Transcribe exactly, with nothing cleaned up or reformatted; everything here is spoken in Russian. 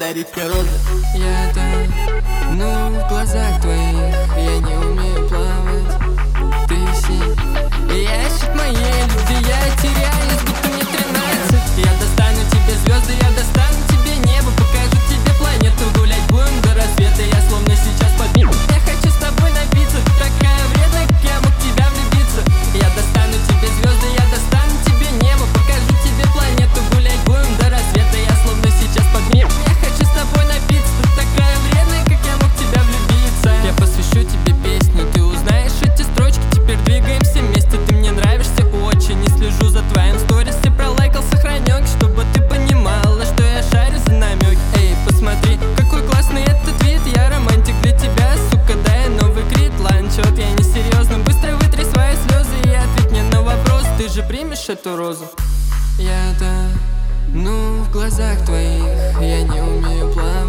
Старика роза. Я-то, ну, в глазах твоих я не умею плавать. Ты си, ящик моей любви, я теряюсь, будто мне тринадцать. Я достану тебе звезды, я достану тебе небо, покажу тебе планету, гулять будем до рассвета. Я словно сейчас подниму. Я хочу с тобой напиться, такая вредная, как я мог в тебя влюбиться. Я достану тебе звезды, я достану тебе небо, покажу тебе планету, гулять будем до рассвета. Я словно сейчас подниму. Я хочу с тобой напиться, ты такая вредная, как я мог в тебя влюбиться. Я посвящу тебе песню, ты узнаешь эти строчки, теперь двигаемся вместе. Ты мне нравишься очень, не слежу за твоим сторис, ты пролайкал сохранёнки, чтобы ты понимала, что я шарю за намёки. Эй, посмотри, какой классный этот вид, я романтик для тебя, сука, дай новый крит, ланчот, я не серьезно. Быстро вытри свои слезы и ответь мне на вопрос, ты же примешь эту розу? Я-то, ну, в глазах твоих я не умею плавать.